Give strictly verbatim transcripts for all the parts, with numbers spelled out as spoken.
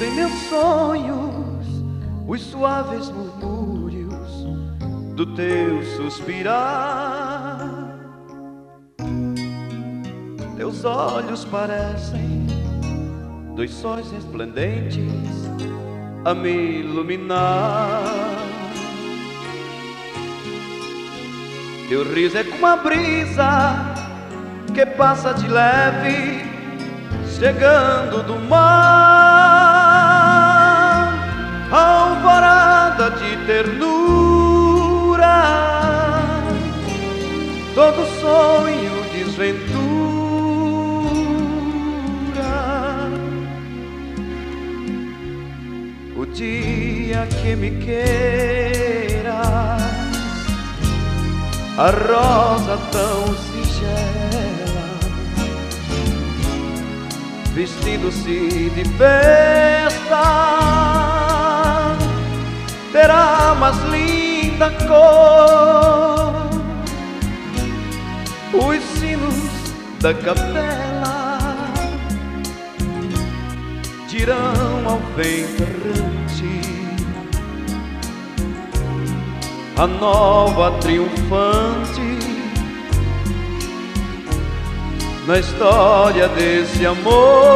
em meus sonhos os suaves murmúrios do teu suspirar. Teus olhos parecem dois sóis resplendentes a me iluminar. Teu riso é como a brisa que passa de leve, chegando do mar, alvorada de ternura, todo sonho desventura. O dia que me queiras, a rosa tão singela, vestindo-se de festa, terá mais linda cor. Os sinos da capela dirão ao vento errante a nova triunfante na história desse amor.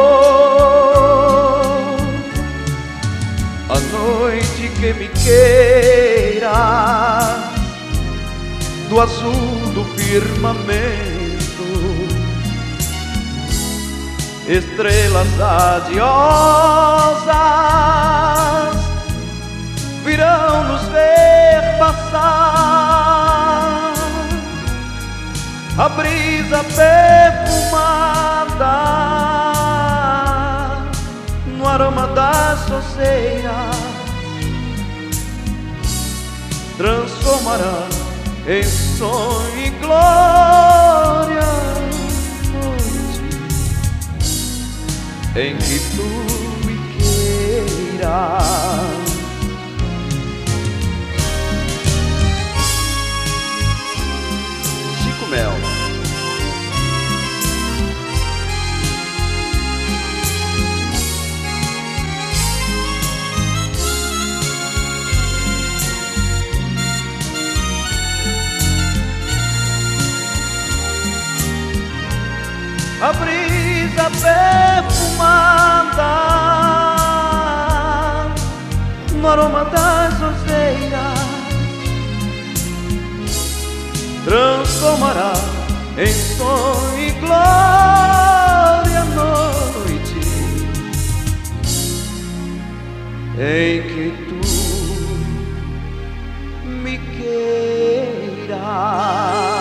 A noite que me queira, do azul do firmamento, estrelas adiosas virão nos ver passar. A brisa perfumada no aroma das roseiras transformará em sonho e glória a noite em que tu me queiras. Chico Mel. A brisa perfumada no aroma das roseiras transformará em sonho e glória a noite em que tu me queiras.